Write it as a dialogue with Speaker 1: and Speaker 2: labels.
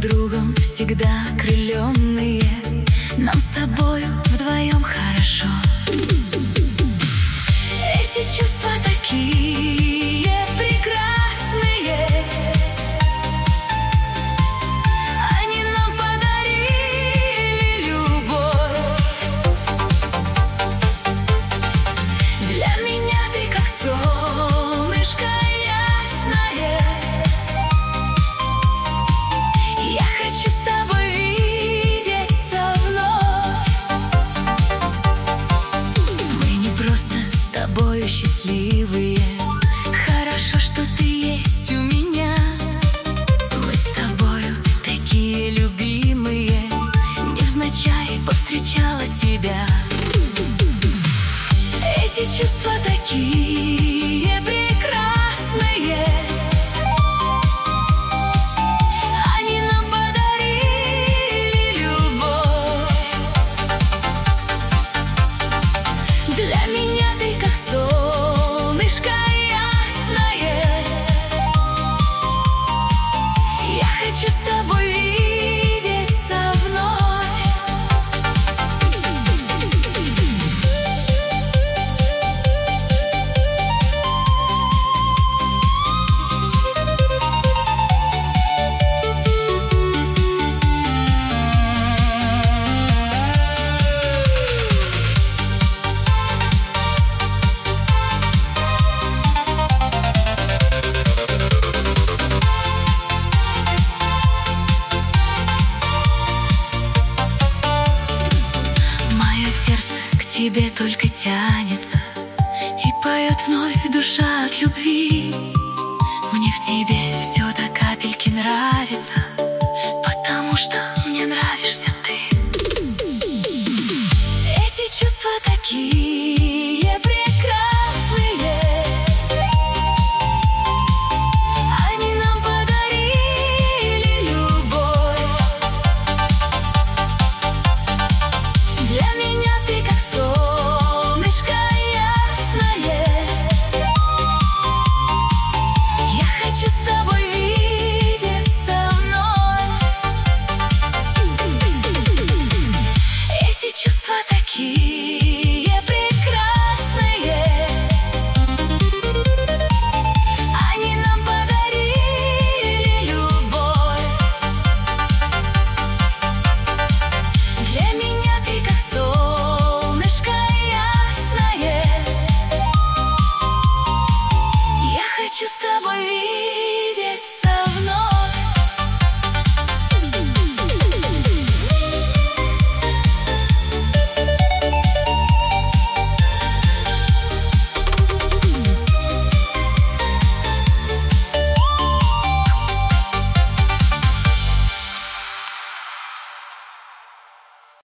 Speaker 1: другом всегда окрыленные. Нам с тобою вдвоем хорошо. Эти чувства такие прекрасные, они нам подарили любовь. Для меня ты как солнышко ясное. Я хочу с тобой видеться вновь. Мы не просто с тобою счастливые. Хорошо, что ты есть у меня. Мы с тобою такие любимые. Невзначай повстречала тебя. Эти чувства такие прекрасные, они нам подарили любовь. Для меня ты как солнышко ясное. Я хочу с тобой видеться вновь. Тебе только тянется и поет вновь душа от любви. Мне в тебе все до капельки нравится, потому что мне нравишься ты. Эти чувства такие